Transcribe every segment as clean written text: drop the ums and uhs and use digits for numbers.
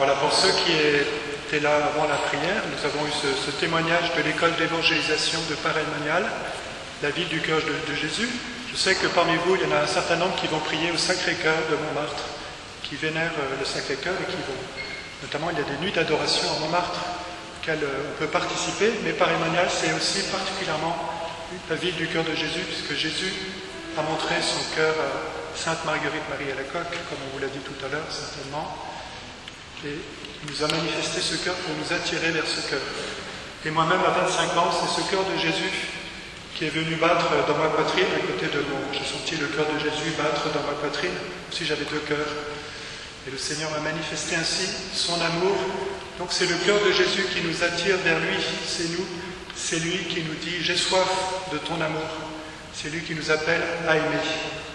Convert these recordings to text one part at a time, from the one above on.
Voilà, pour ceux qui étaient là avant la prière, nous avons eu ce témoignage de l'école d'évangélisation de Paray-Monial, la ville du cœur de Jésus. Je sais que parmi vous, il y en a un certain nombre qui vont prier au Sacré-Cœur de Montmartre, qui vénèrent le Sacré-Cœur et qui vont... Notamment, il y a des nuits d'adoration à Montmartre auxquelles on peut participer, mais Paray-Monial, c'est aussi particulièrement la ville du cœur de Jésus, puisque Jésus a montré son cœur à Sainte Marguerite Marie Alacoque, comme on vous l'a dit tout à l'heure, certainement. Et il nous a manifesté ce cœur pour nous attirer vers ce cœur. Et moi-même, à 25 ans, c'est ce cœur de Jésus qui est venu battre dans ma poitrine à côté de moi. J'ai senti le cœur de Jésus battre dans ma poitrine, comme si j'avais deux cœurs. Et le Seigneur m'a manifesté ainsi son amour. Donc c'est le cœur de Jésus qui nous attire vers lui. C'est lui qui nous dit « J'ai soif de ton amour ». C'est lui qui nous appelle à aimer.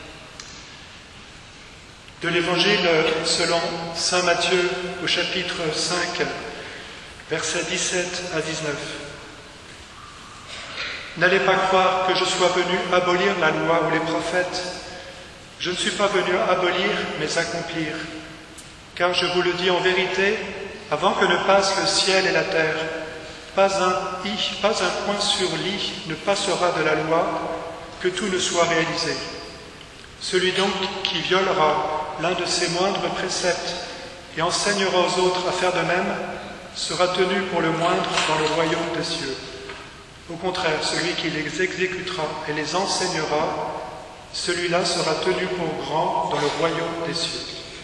De l'Évangile selon saint Matthieu au chapitre 5, versets 17 à 19. N'allez pas croire que je sois venu abolir la loi ou les prophètes. Je ne suis pas venu abolir, mais accomplir. Car je vous le dis en vérité, avant que ne passent le ciel et la terre, pas un point sur l'i ne passera de la loi, que tout ne soit réalisé. Celui donc qui violera l'un de ses moindres préceptes et enseignera aux autres à faire de même, sera tenu pour le moindre dans le royaume des cieux. Au contraire, celui qui les exécutera et les enseignera, celui-là sera tenu pour grand dans le royaume des cieux.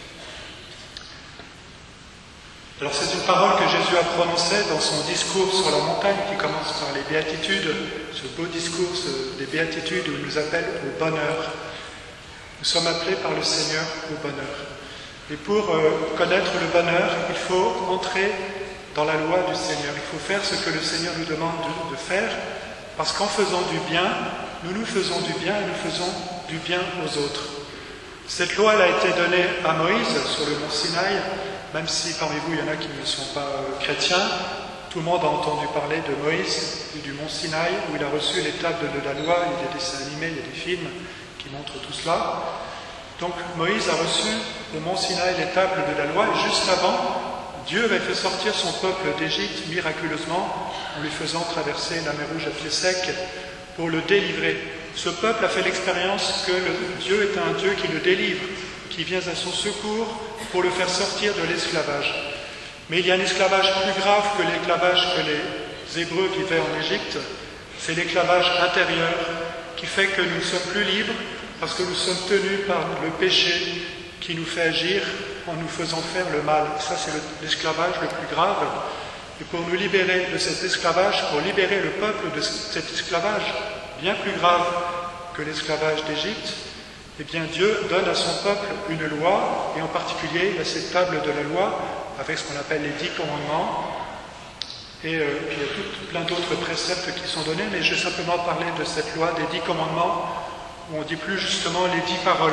Alors c'est une parole que Jésus a prononcée dans son discours sur la montagne qui commence par les béatitudes, ce beau discours des béatitudes où il nous appelle au bonheur. Nous sommes appelés par le Seigneur au bonheur. Et pour connaître le bonheur, il faut entrer dans la loi du Seigneur. Il faut faire ce que le Seigneur nous demande de faire, parce qu'en faisant du bien, nous faisons du bien et nous faisons du bien aux autres. Cette loi elle a été donnée à Moïse sur le mont Sinaï, même si parmi vous il y en a qui ne sont pas chrétiens. Tout le monde a entendu parler de Moïse et du mont Sinaï, où il a reçu les tables de la loi. Il y a des dessins animés, il y a des films qui montrent tout cela. Donc Moïse a reçu au mont Sinaï les tables de la loi, et juste avant, Dieu avait fait sortir son peuple d'Égypte miraculeusement, en lui faisant traverser la mer Rouge à pied sec pour le délivrer. Ce peuple a fait l'expérience que Dieu est un Dieu qui le délivre, qui vient à son secours pour le faire sortir de l'esclavage. Mais il y a un esclavage plus grave que l'esclavage que les Hébreux vivaient en Égypte, c'est l'esclavage intérieur qui fait que nous ne sommes plus libres parce que nous sommes tenus par le péché qui nous fait agir en nous faisant faire le mal. Ça, c'est l'esclavage le plus grave. Et pour nous libérer de cet esclavage, pour libérer le peuple de cet esclavage bien plus grave que l'esclavage d'Égypte, eh bien Dieu donne à son peuple une loi, et en particulier il y a cette table de la loi avec ce qu'on appelle les 10 commandements, et puis il y a plein d'autres préceptes qui sont donnés, mais je vais simplement parler de cette loi des 10 commandements, où on dit plus justement les 10 paroles.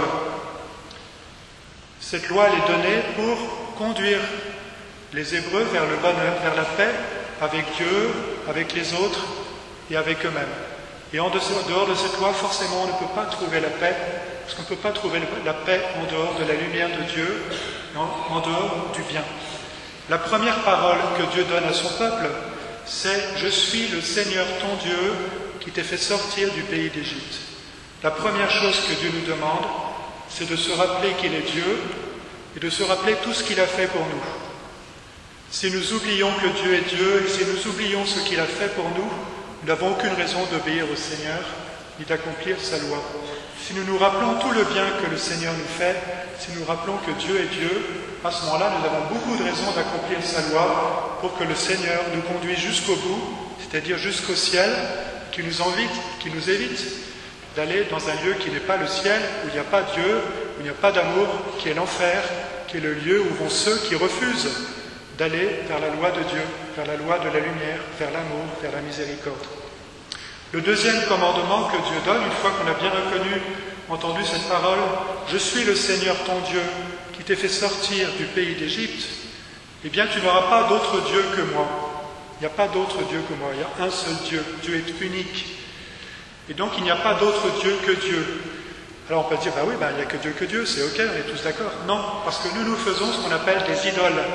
Cette loi elle est donnée pour conduire les Hébreux vers le bonheur, vers la paix avec Dieu, avec les autres et avec eux-mêmes. Et en dehors de cette loi, forcément, on ne peut pas trouver la paix, parce qu'on ne peut pas trouver la paix en dehors de la lumière de Dieu, en dehors du bien. La première parole que Dieu donne à son peuple, c'est « Je suis le Seigneur ton Dieu qui t'ai fait sortir du pays d'Égypte ». La première chose que Dieu nous demande, c'est de se rappeler qu'il est Dieu et de se rappeler tout ce qu'il a fait pour nous. Si nous oublions que Dieu est Dieu et si nous oublions ce qu'il a fait pour nous, nous n'avons aucune raison d'obéir au Seigneur ni d'accomplir sa loi. Si nous nous rappelons tout le bien que le Seigneur nous fait, si nous rappelons que Dieu est Dieu, à ce moment-là, nous avons beaucoup de raisons d'accomplir sa loi pour que le Seigneur nous conduise jusqu'au bout, c'est-à-dire jusqu'au ciel, qui nous évite d'aller dans un lieu qui n'est pas le ciel, où il n'y a pas Dieu, où il n'y a pas d'amour, qui est l'enfer, qui est le lieu où vont ceux qui refusent d'aller vers la loi de Dieu, vers la loi de la lumière, vers l'amour, vers la miséricorde. Le deuxième commandement que Dieu donne, une fois qu'on a bien entendu cette parole, « Je suis le Seigneur ton Dieu qui t'ai fait sortir du pays d'Égypte », eh bien tu n'auras pas d'autre Dieu que moi. Il n'y a pas d'autre Dieu que moi, il y a un seul Dieu. Dieu est unique. Et donc il n'y a pas d'autre Dieu que Dieu. Alors on peut se dire, il n'y a que Dieu, c'est ok, on est tous d'accord. Non, parce que nous faisons ce qu'on appelle des idoles.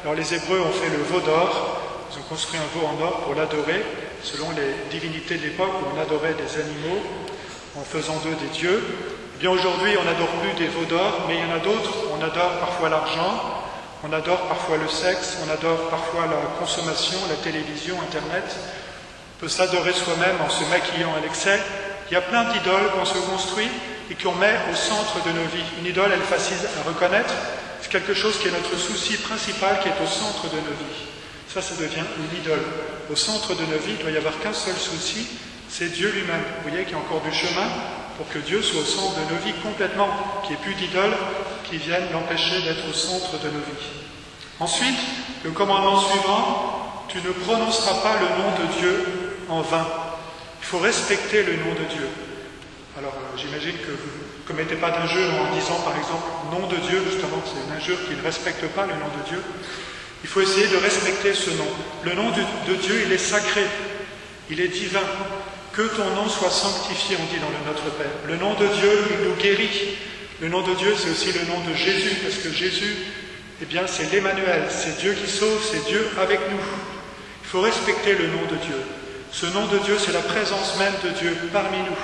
Alors les Hébreux ont fait le veau d'or, ils ont construit un veau en or pour l'adorer, selon les divinités de l'époque où on adorait des animaux en faisant d'eux des dieux. Eh bien aujourd'hui on n'adore plus des veaux d'or, mais il y en a d'autres, on adore parfois l'argent, on adore parfois le sexe, on adore parfois la consommation, la télévision, Internet. On peut s'adorer soi-même en se maquillant à l'excès. Il y a plein d'idoles qu'on se construit et qu'on met au centre de nos vies. Une idole, elle est facile à reconnaître. C'est quelque chose qui est notre souci principal, qui est au centre de nos vies. Ça devient une idole. Au centre de nos vies, il ne doit y avoir qu'un seul souci, c'est Dieu lui-même. Vous voyez qu'il y a encore du chemin pour que Dieu soit au centre de nos vies complètement, qu'il n'y ait plus d'idoles qui viennent l'empêcher d'être au centre de nos vies. Ensuite, le commandement suivant, tu ne prononceras pas le nom de Dieu en vain. Il faut respecter le nom de Dieu. Alors, j'imagine que vous ne commettez pas d'injure en disant, par exemple, nom de Dieu, justement, c'est une injure qui ne respecte pas le nom de Dieu. Il faut essayer de respecter ce nom. Le nom de Dieu, il est sacré, il est divin. Que ton nom soit sanctifié, on dit dans le Notre Père. Le nom de Dieu, il nous guérit. Le nom de Dieu, c'est aussi le nom de Jésus, parce que Jésus, eh bien, c'est l'Emmanuel, c'est Dieu qui sauve, c'est Dieu avec nous. Il faut respecter le nom de Dieu. Ce nom de Dieu, c'est la présence même de Dieu parmi nous.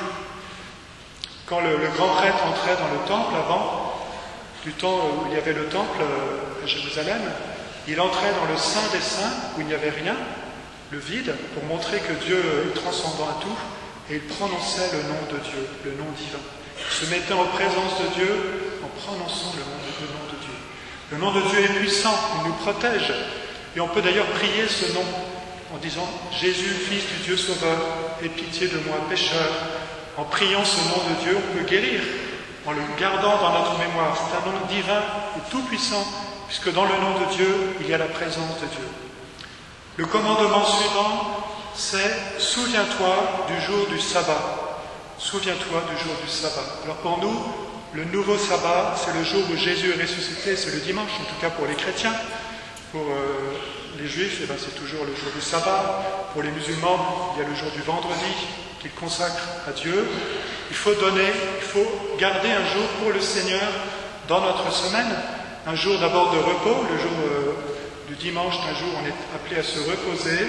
Quand le grand prêtre entrait dans le temple, avant, du temps où il y avait le temple à Jérusalem, il entrait dans le Saint des Saints, où il n'y avait rien, le vide, pour montrer que Dieu est transcendant à tout, et il prononçait le nom de Dieu, le nom divin. Il se mettait en présence de Dieu en prononçant le nom de Dieu. Le nom de Dieu est puissant, il nous protège, et on peut d'ailleurs prier ce nom en disant « Jésus, Fils du Dieu Sauveur, aie pitié de moi, pécheur ». En priant ce nom de Dieu, on peut guérir, en le gardant dans notre mémoire. C'est un nom divin et tout-puissant, puisque dans le nom de Dieu, il y a la présence de Dieu. Le commandement suivant, c'est « Souviens-toi du jour du sabbat ». Souviens-toi du jour du sabbat. Alors pour nous, le nouveau sabbat, c'est le jour où Jésus est ressuscité, c'est le dimanche, en tout cas pour les chrétiens. Pour les juifs, eh bien, c'est toujours le jour du sabbat. Pour les musulmans, il y a le jour du vendredi qu'ils consacrent à Dieu. Il faut garder un jour pour le Seigneur dans notre semaine. Un jour d'abord de repos, le jour du dimanche, un jour où on est appelé à se reposer.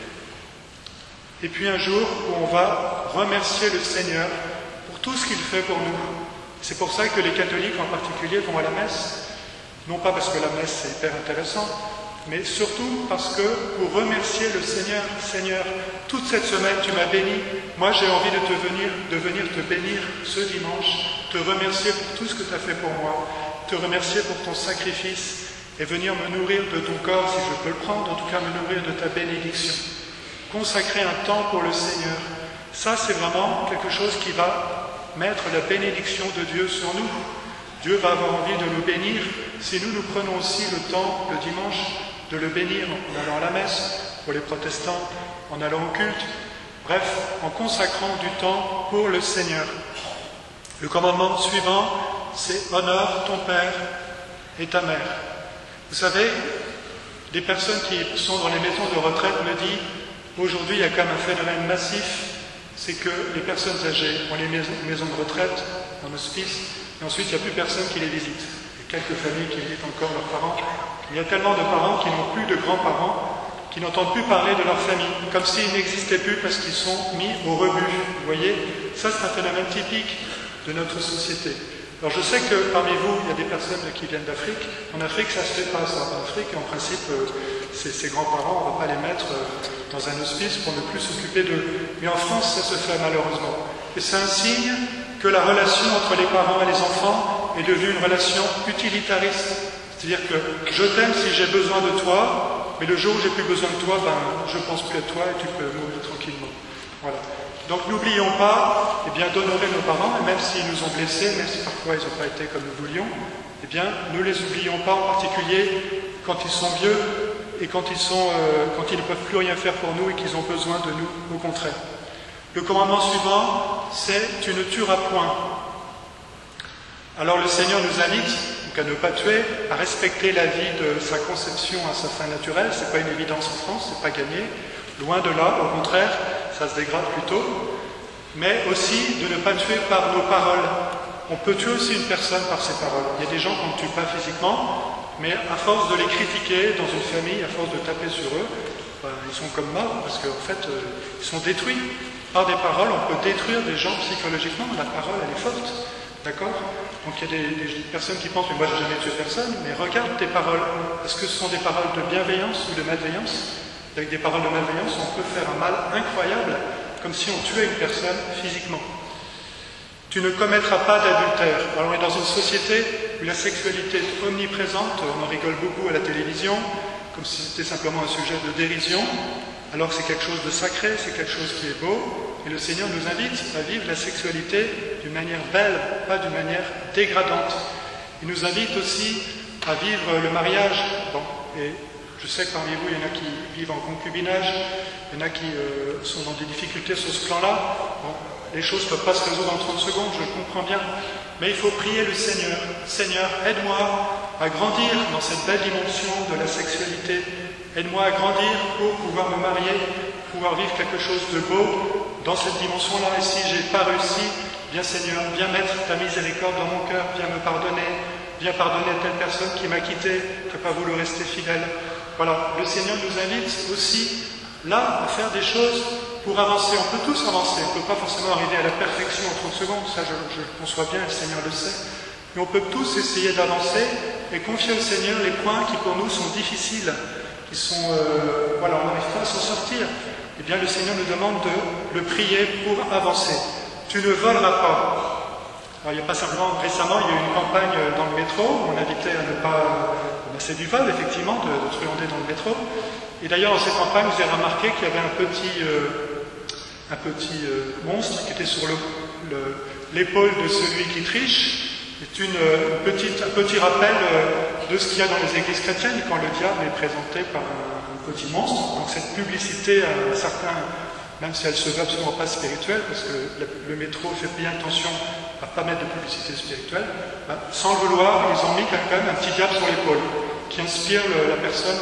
Et puis un jour où on va remercier le Seigneur pour tout ce qu'il fait pour nous. C'est pour ça que les catholiques en particulier vont à la messe. Non pas parce que la messe c'est hyper intéressant, mais surtout parce que pour remercier le Seigneur, Seigneur, toute cette semaine tu m'as béni, moi j'ai envie de venir te bénir ce dimanche, te remercier pour tout ce que tu as fait pour moi, te remercier pour ton sacrifice et venir me nourrir de ton corps si je peux le prendre, en tout cas me nourrir de ta bénédiction. Consacrer un temps pour le Seigneur, ça c'est vraiment quelque chose qui va mettre la bénédiction de Dieu sur nous. Dieu va avoir envie de nous bénir si nous prenons aussi le temps, le dimanche, de le bénir en allant à la messe, pour les protestants, en allant au culte, bref, en consacrant du temps pour le Seigneur. Le commandement suivant, c'est « Honore ton père et ta mère ». Vous savez, des personnes qui sont dans les maisons de retraite me disent « Aujourd'hui, il y a quand même un phénomène massif, c'est que les personnes âgées ont les maisons de retraite, en hospice, et ensuite, il n'y a plus personne qui les visite. Il y a quelques familles qui visitent encore leurs parents. Il y a tellement de parents qui n'ont plus de grands-parents, qui n'entendent plus parler de leur famille, comme s'ils n'existaient plus parce qu'ils sont mis au rebut. Vous voyez, ça c'est un phénomène typique de notre société. Alors je sais que parmi vous, il y a des personnes qui viennent d'Afrique. En Afrique, ça ne se fait pas, ça. En Afrique, en principe, ces grands-parents, on ne va pas les mettre dans un hospice pour ne plus s'occuper d'eux. Mais en France, ça se fait malheureusement. Et c'est un signe que la relation entre les parents et les enfants est devenue une relation utilitariste. C'est-à-dire que je t'aime si j'ai besoin de toi, mais le jour où j'ai plus besoin de toi, je ne pense plus à toi et tu peux mourir tranquillement. Voilà. Donc n'oublions pas d'honorer nos parents, et même s'ils nous ont blessés, même si parfois ils n'ont pas été comme nous voulions, ne les oublions pas, en particulier quand ils sont vieux et quand ils ne peuvent plus rien faire pour nous et qu'ils ont besoin de nous, au contraire. Le commandement suivant, c'est « Tu ne tueras point ». Alors le Seigneur nous invite à ne pas tuer, à respecter la vie de sa conception à sa fin naturelle. Ce n'est pas une évidence en France, ce n'est pas gagné. Loin de là, au contraire, ça se dégrade plutôt. Mais aussi de ne pas tuer par nos paroles. On peut tuer aussi une personne par ses paroles. Il y a des gens qu'on ne tue pas physiquement, mais à force de les critiquer dans une famille, à force de taper sur eux, ils sont comme morts, parce qu'en fait, ils sont détruits. Par des paroles, on peut détruire des gens psychologiquement, la parole, elle est forte, d'accord? Donc il y a des personnes qui pensent, mais moi j'ai jamais tué personne, mais regarde tes paroles. Est-ce que ce sont des paroles de bienveillance ou de malveillance? Avec des paroles de malveillance, on peut faire un mal incroyable, comme si on tuait une personne physiquement. Tu ne commettras pas d'adultère. Alors on est dans une société où la sexualité est omniprésente, on en rigole beaucoup à la télévision, comme si c'était simplement un sujet de dérision, alors que c'est quelque chose de sacré, c'est quelque chose qui est beau, et le Seigneur nous invite à vivre la sexualité d'une manière belle, pas d'une manière dégradante. Il nous invite aussi à vivre le mariage. Bon, et je sais que parmi vous, il y en a qui vivent en concubinage, il y en a qui sont dans des difficultés sur ce plan-là. Bon, les choses ne peuvent pas se résoudre en 30 secondes, je le comprends bien. Mais il faut prier le Seigneur. Seigneur, aide-moi à grandir dans cette belle dimension de la sexualité. Aide-moi à grandir pour pouvoir me marier, pouvoir vivre quelque chose de beau dans cette dimension-là. Et si je n'ai pas réussi, bien Seigneur, viens mettre ta miséricorde dans mon cœur, viens me pardonner, viens pardonner à telle personne qui m'a quitté, qui n'a pas voulu rester fidèle. Voilà, le Seigneur nous invite aussi là à faire des choses pour avancer. On peut tous avancer, on ne peut pas forcément arriver à la perfection en 30 secondes, ça je le conçois bien, le Seigneur le sait. Mais on peut tous essayer d'avancer et confier au Seigneur les points qui pour nous sont difficiles, qui sont, voilà, on n'arrive pas à s'en sortir. Eh bien le Seigneur nous demande de le prier pour avancer. Tu ne voleras pas. Alors, il n'y a pas simplement, récemment, il y a eu une campagne dans le métro, où on invitait à ne pas... c'est du vol, effectivement, de truander dans le métro. Et d'ailleurs, dans cette campagne, vous avez remarqué qu'il y avait un petit monstre qui était sur l'épaule de celui qui triche. C'est un petit rappel de ce qu'il y a dans les églises chrétiennes quand le diable est présenté par un petit monstre. Donc cette publicité à certains, même si elle se veut absolument pas spirituelle, parce que le métro fait bien attention à ne pas mettre de publicité spirituelle, sans le vouloir, ils ont mis quand même un petit diable sur l'épaule, qui inspire la personne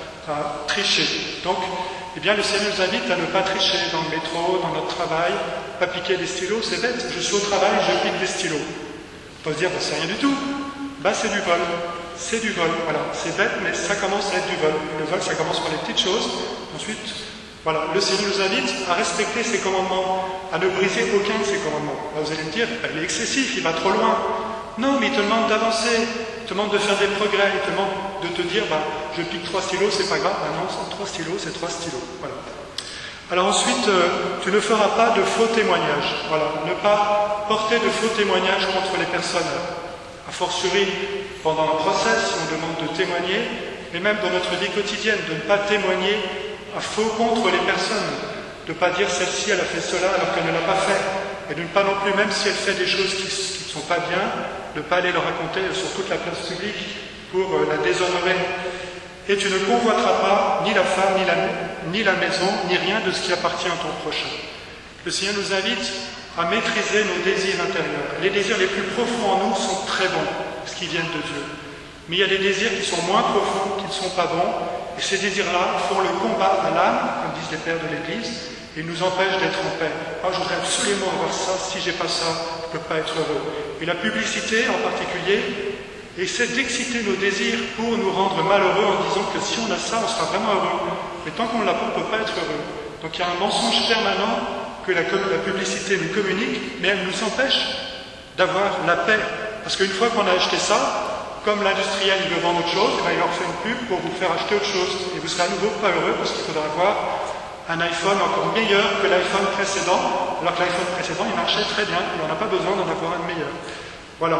à tricher. Donc, eh bien, le Seigneur nous invite à ne pas tricher dans le métro, dans notre travail, pas piquer des stylos, c'est bête, je suis au travail, je pique des stylos. On peut se dire, c'est rien du tout, c'est du vol. C'est du vol, voilà, c'est bête, mais ça commence à être du vol. Le vol, ça commence par les petites choses, ensuite, voilà, le Seigneur nous invite à respecter ses commandements, à ne briser aucun de ses commandements. Là, vous allez me dire, il est excessif, il va trop loin. Non, mais il te demande d'avancer, il te demande de faire des progrès, il te demande de te dire, je pique 3 stylos, c'est pas grave, non, c'est 3 stylos, c'est 3 stylos, voilà. Alors ensuite, tu ne feras pas de faux témoignages, voilà, ne pas porter de faux témoignages contre les personnes. A fortiori, pendant un procès, si on demande de témoigner, mais même dans notre vie quotidienne, de ne pas témoigner à faux contre les personnes, de ne pas dire celle-ci elle a fait cela alors qu'elle ne l'a pas fait, et de ne pas non plus, même si elle fait des choses qui ne sont pas bien, de ne pas aller le raconter sur toute la place publique pour la déshonorer. Et tu ne convoiteras pas ni la femme, ni la maison, ni rien de ce qui appartient à ton prochain. Le Seigneur nous invite à maîtriser nos désirs intérieurs. Les désirs les plus profonds en nous sont très bons, parce qu'ils viennent de Dieu. Mais il y a des désirs qui sont moins profonds, qui ne sont pas bons, et ces désirs-là font le combat à l'âme, comme disent les pères de l'Église, et nous empêchent d'être en paix. Je voudrais absolument avoir ça, si j'ai pas ça, je ne peux pas être heureux. Et la publicité, en particulier, essaie d'exciter nos désirs pour nous rendre malheureux en disant que si on a ça, on sera vraiment heureux. Mais tant qu'on ne l'a pas, on ne peut pas être heureux. Donc il y a un mensonge permanent que la publicité nous communique, mais elle nous empêche d'avoir la paix. Parce qu'une fois qu'on a acheté ça, comme l'industriel il veut vendre autre chose, il leur fait une pub pour vous faire acheter autre chose. Et vous serez à nouveau pas heureux parce qu'il faudra avoir un iPhone encore meilleur que l'iPhone précédent, alors que l'iPhone précédent il marchait très bien, et on n'a pas besoin d'en avoir un meilleur. Voilà.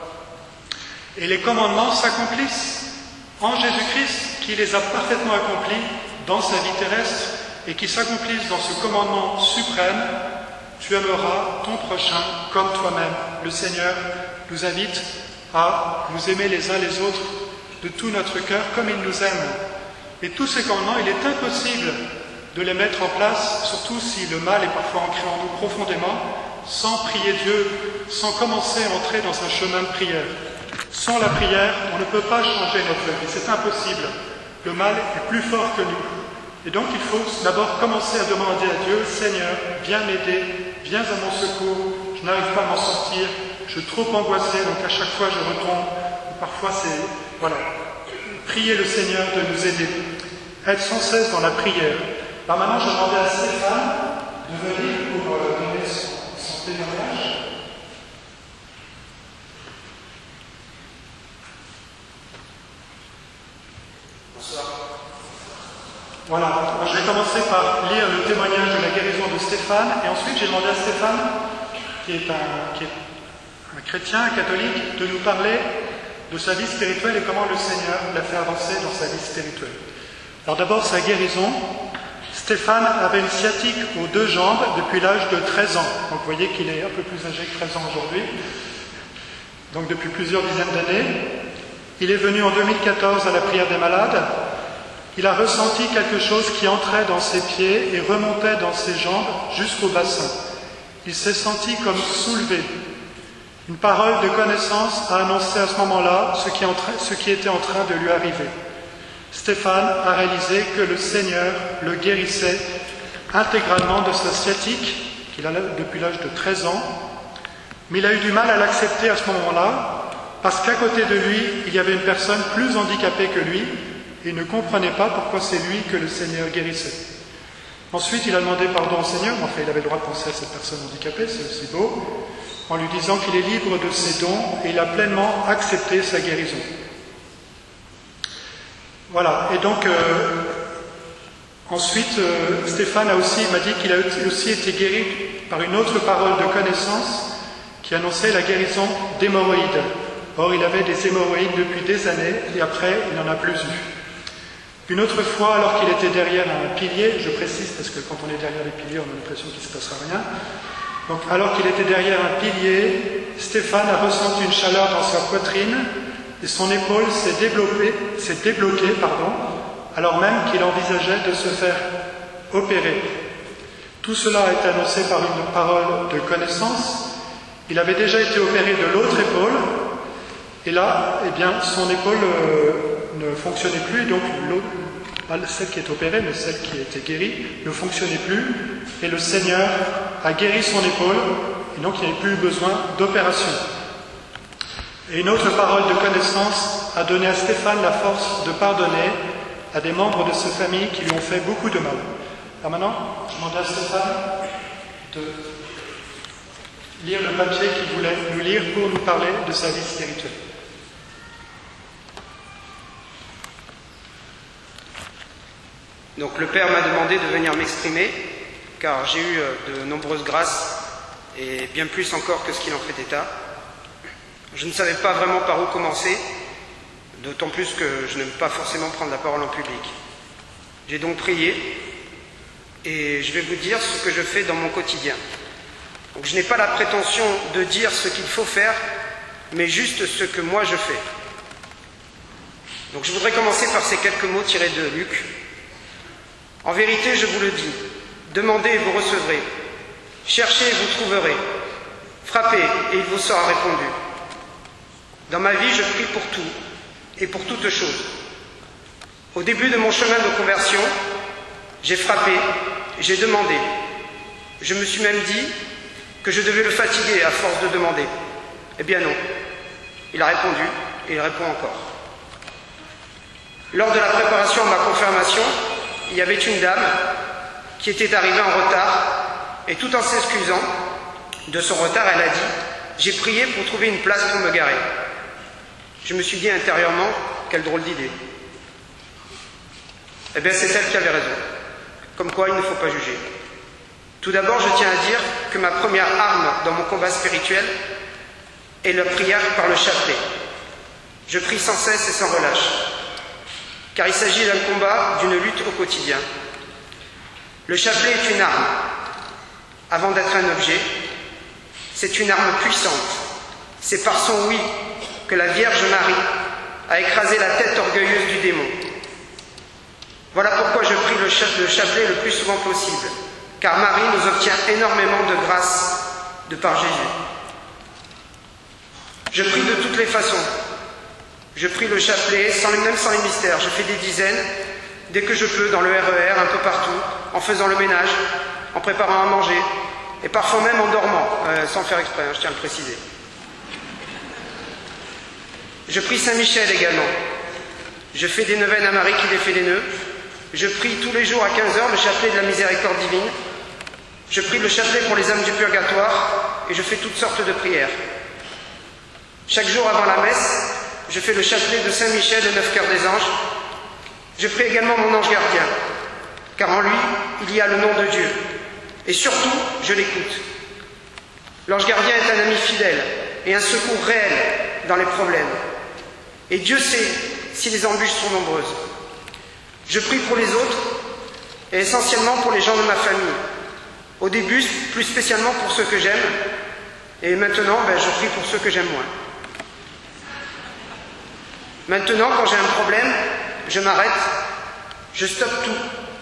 Et les commandements s'accomplissent en Jésus-Christ qui les a parfaitement accomplis dans sa vie terrestre et qui s'accomplissent dans ce commandement suprême, tu aimeras ton prochain comme toi-même. Le Seigneur nous invite à nous aimer les uns les autres de tout notre cœur comme il nous aime. Et tous ces commandements, il est impossible de les mettre en place, surtout si le mal est parfois ancré en nous profondément, sans prier Dieu, sans commencer à entrer dans un chemin de prière. Sans la prière, on ne peut pas changer notre vie, c'est impossible. Le mal est plus fort que nous. Et donc il faut d'abord commencer à demander à Dieu, Seigneur, viens m'aider, viens à mon secours, je n'arrive pas à m'en sortir, je suis trop angoissé, donc à chaque fois je retombe. Parfois c'est, voilà, prier le Seigneur de nous aider, être sans cesse dans la prière. Alors maintenant, je demandais à Stéphane de venir pour donner son témoignage. Bonsoir. Voilà, je vais commencer par lire le témoignage de la guérison de Stéphane, et ensuite j'ai demandé à Stéphane, qui est un chrétien, un catholique, de nous parler de sa vie spirituelle et comment le Seigneur l'a fait avancer dans sa vie spirituelle. Alors d'abord, sa guérison. Stéphane avait une sciatique aux 2 jambes depuis l'âge de 13 ans. Donc vous voyez qu'il est un peu plus âgé que 13 ans aujourd'hui. Donc depuis plusieurs dizaines d'années. Il est venu en 2014 à la prière des malades. Il a ressenti quelque chose qui entrait dans ses pieds et remontait dans ses jambes jusqu'au bassin. Il s'est senti comme soulevé. Une parole de connaissance a annoncé à ce moment-là ce qui était en train de lui arriver. Stéphane a réalisé que le Seigneur le guérissait intégralement de sa sciatique, qu'il a depuis l'âge de 13 ans, mais il a eu du mal à l'accepter à ce moment-là, parce qu'à côté de lui, il y avait une personne plus handicapée que lui, et il ne comprenait pas pourquoi c'est lui que le Seigneur guérissait. Ensuite, il a demandé pardon au Seigneur, mais enfin, il avait le droit de penser à cette personne handicapée, c'est aussi beau, en lui disant qu'il est libre de ses dons, et il a pleinement accepté sa guérison. Voilà, et donc ensuite Stéphane m'a dit qu'il a aussi été guéri par une autre parole de connaissance qui annonçait la guérison d'hémorroïdes. Or, il avait des hémorroïdes depuis des années et après, il n'en a plus eu. Une autre fois, alors qu'il était derrière un pilier, je précise parce que quand on est derrière les piliers, on a l'impression qu'il ne se passera rien. Donc, alors qu'il était derrière un pilier, Stéphane a ressenti une chaleur dans sa poitrine et son épaule s'est débloquée, alors même qu'il envisageait de se faire opérer. Tout cela a été annoncé par une parole de connaissance. Il avait déjà été opéré de l'autre épaule, et là, son épaule ne fonctionnait plus, donc pas celle qui est opérée, mais celle qui a été guérie, ne fonctionnait plus, et le Seigneur a guéri son épaule, et donc il n'y avait plus besoin d'opération. Et une autre parole de connaissance a donné à Stéphane la force de pardonner à des membres de sa famille qui lui ont fait beaucoup de mal. Alors maintenant, je demande à Stéphane de lire le papier qu'il voulait nous lire pour nous parler de sa vie spirituelle. Donc le Père m'a demandé de venir m'exprimer, car j'ai eu de nombreuses grâces, et bien plus encore que ce qu'il en fait état. Je ne savais pas vraiment par où commencer, d'autant plus que je n'aime pas forcément prendre la parole en public. J'ai donc prié, et je vais vous dire ce que je fais dans mon quotidien. Donc je n'ai pas la prétention de dire ce qu'il faut faire, mais juste ce que moi je fais. Donc je voudrais commencer par ces quelques mots tirés de Luc. En vérité, je vous le dis, demandez et vous recevrez, cherchez et vous trouverez, frappez et il vous sera répondu. Dans ma vie, je prie pour tout et pour toutes choses. Au début de mon chemin de conversion, j'ai frappé, j'ai demandé. Je me suis même dit que je devais le fatiguer à force de demander. Eh bien non, il a répondu et il répond encore. Lors de la préparation à ma confirmation, il y avait une dame qui était arrivée en retard et tout en s'excusant de son retard, elle a dit « J'ai prié pour trouver une place pour me garer ». Je me suis dit intérieurement « Quelle drôle d'idée ». Eh bien c'est elle qui avait raison, comme quoi il ne faut pas juger. Tout d'abord, je tiens à dire que ma première arme dans mon combat spirituel est la prière par le chapelet. Je prie sans cesse et sans relâche, car il s'agit d'un combat, d'une lutte au quotidien. Le chapelet est une arme. Avant d'être un objet, c'est une arme puissante. C'est par son oui que la Vierge Marie a écrasé la tête orgueilleuse du démon. Voilà pourquoi je prie le chapelet le plus souvent possible, car Marie nous obtient énormément de grâce de par Jésus. Je prie de toutes les façons. Je prie le chapelet, même sans les mystères. Je fais des dizaines, dès que je peux, dans le RER, un peu partout, en faisant le ménage, en préparant à manger, et parfois même en dormant, sans faire exprès, je tiens à le préciser. Je prie Saint Michel également. Je fais des neuvaines à Marie qui défait les nœuds. Je prie tous les jours à 15h le chapelet de la miséricorde divine. Je prie le chapelet pour les âmes du purgatoire et je fais toutes sortes de prières. Chaque jour avant la messe, je fais le chapelet de Saint Michel et 9 cœurs des anges. Je prie également mon ange gardien, car en lui, il y a le nom de Dieu. Et surtout, je l'écoute. L'ange gardien est un ami fidèle et un secours réel dans les problèmes. Et Dieu sait si les embûches sont nombreuses. Je prie pour les autres et essentiellement pour les gens de ma famille. Au début, plus spécialement pour ceux que j'aime. Et maintenant, je prie pour ceux que j'aime moins. Maintenant, quand j'ai un problème, je m'arrête, je stoppe tout.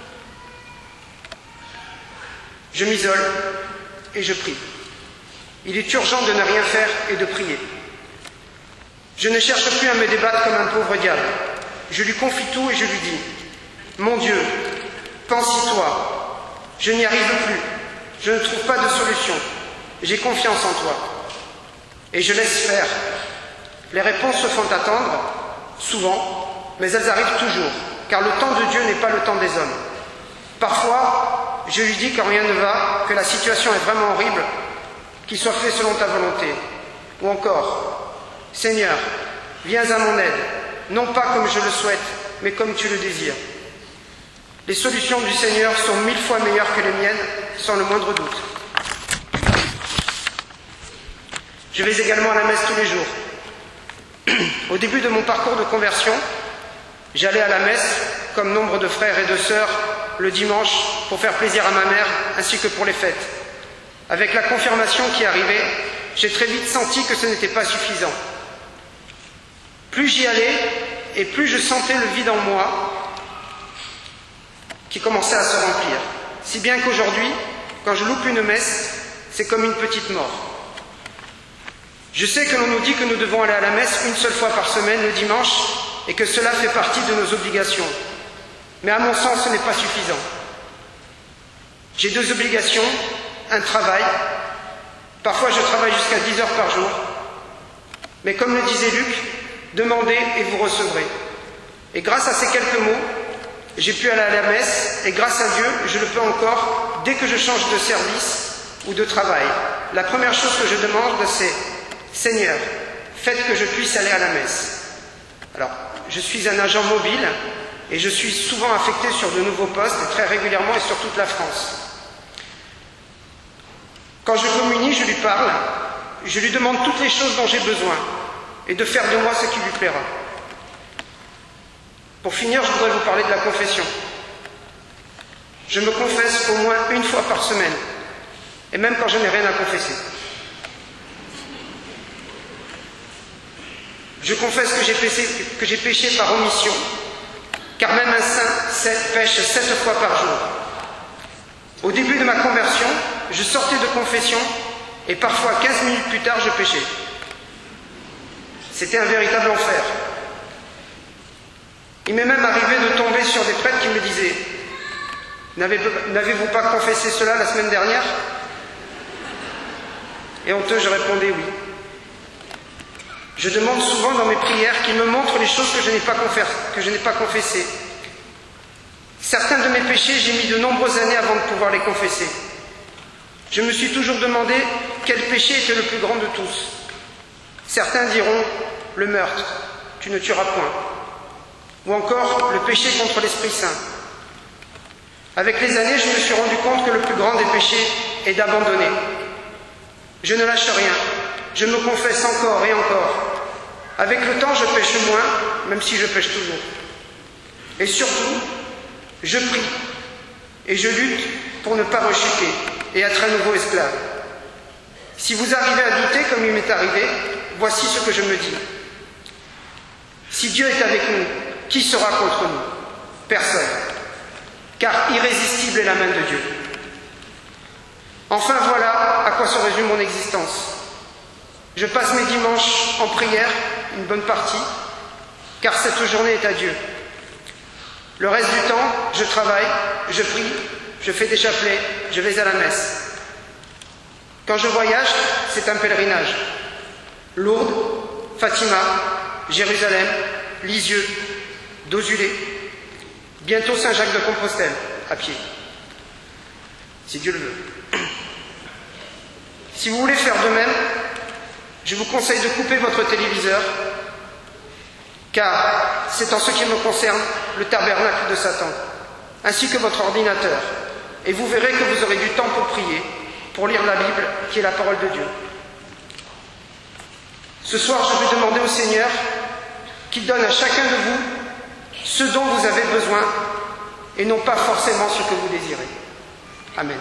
Je m'isole et je prie. Il est urgent de ne rien faire et de prier. Je ne cherche plus à me débattre comme un pauvre diable. Je lui confie tout et je lui dis « Mon Dieu, pense-y-toi. Je n'y arrive plus. Je ne trouve pas de solution. J'ai confiance en toi. » Et je laisse faire. Les réponses se font attendre, souvent, mais elles arrivent toujours, car le temps de Dieu n'est pas le temps des hommes. Parfois, je lui dis quand rien ne va, que la situation est vraiment horrible, qu'il soit fait selon ta volonté. Ou encore, Seigneur, viens à mon aide, non pas comme je le souhaite, mais comme tu le désires. Les solutions du Seigneur sont 1000 fois meilleures que les miennes, sans le moindre doute. Je vais également à la messe tous les jours. Au début de mon parcours de conversion, j'allais à la messe, comme nombre de frères et de sœurs, le dimanche, pour faire plaisir à ma mère, ainsi que pour les fêtes. Avec la confirmation qui arrivait, j'ai très vite senti que ce n'était pas suffisant. Plus j'y allais, et plus je sentais le vide en moi qui commençait à se remplir. Si bien qu'aujourd'hui, quand je loupe une messe, c'est comme une petite mort. Je sais que l'on nous dit que nous devons aller à la messe une seule fois par semaine, le dimanche, et que cela fait partie de nos obligations. Mais à mon sens, ce n'est pas suffisant. J'ai 2 obligations, un travail. Parfois, je travaille jusqu'à 10 heures par jour. Mais comme le disait Luc, demandez et vous recevrez. Et grâce à ces quelques mots, j'ai pu aller à la messe, et grâce à Dieu, je le peux encore dès que je change de service ou de travail. La première chose que je demande, c'est « Seigneur, faites que je puisse aller à la messe ». Alors, je suis un agent mobile, et je suis souvent affecté sur de nouveaux postes, très régulièrement et sur toute la France. Quand je communie, je lui parle, je lui demande toutes les choses dont j'ai besoin, et de faire de moi ce qui lui plaira. Pour finir, je voudrais vous parler de la confession. Je me confesse au moins une fois par semaine, et même quand je n'ai rien à confesser. Je confesse que j'ai péché par omission, car même un saint pêche 7 fois par jour. Au début de ma conversion, je sortais de confession, et parfois 15 minutes plus tard, je péchais. C'était un véritable enfer. Il m'est même arrivé de tomber sur des prêtres qui me disaient « N'avez-vous pas confessé cela la semaine dernière ?» Et honteux, je répondais « Oui ». Je demande souvent dans mes prières qu'ils me montrent les choses que je n'ai pas confessées. Certains de mes péchés, j'ai mis de nombreuses années avant de pouvoir les confesser. Je me suis toujours demandé quel péché était le plus grand de tous. Certains diront « le meurtre, tu ne tueras point ». Ou encore le péché contre l'Esprit Saint. Avec les années, je me suis rendu compte que le plus grand des péchés est d'abandonner. Je ne lâche rien, je me confesse encore et encore. Avec le temps, je pêche moins, même si je pêche toujours. Et surtout, je prie et je lutte pour ne pas rechuter et être à nouveau esclave. Si vous arrivez à douter, comme il m'est arrivé, voici ce que je me dis. Si Dieu est avec nous, qui sera contre nous? Personne. Car irrésistible est la main de Dieu. Enfin voilà à quoi se résume mon existence. Je passe mes dimanches en prière, une bonne partie, car cette journée est à Dieu. Le reste du temps, je travaille, je prie, je fais des chapelets, je vais à la messe. Quand je voyage, c'est un pèlerinage. Lourdes, Fatima, Jérusalem, Lisieux, d'Ozulé, bientôt Saint-Jacques-de-Compostelle, à pied, si Dieu le veut. Si vous voulez faire de même, je vous conseille de couper votre téléviseur, car c'est en ce qui me concerne le tabernacle de Satan, ainsi que votre ordinateur, et vous verrez que vous aurez du temps pour prier, pour lire la Bible, qui est la parole de Dieu. Ce soir, je vais demander au Seigneur qu'il donne à chacun de vous ce dont vous avez besoin, et non pas forcément ce que vous désirez. Amen.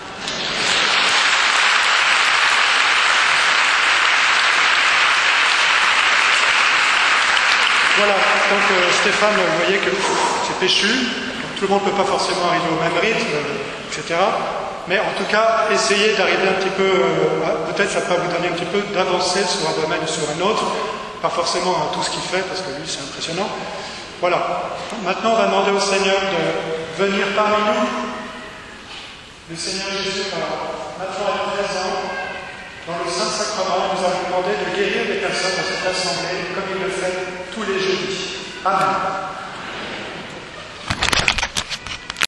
Voilà, donc Stéphane, vous voyez que c'est péchu, tout le monde ne peut pas forcément arriver au même rythme, etc. Mais en tout cas, essayez d'arriver un petit peu, peut-être ça peut vous donner un petit peu d'avancer sur un domaine ou sur un autre, pas forcément à tout ce qu'il fait, parce que lui c'est impressionnant. Voilà, maintenant on va demander au Seigneur de venir parmi nous. Le Seigneur Jésus va maintenant être présent dans le Saint-Sacrement. Nous avons demandé de guérir des personnes dans cette assemblée, comme il le fait tous les jeudis. Amen.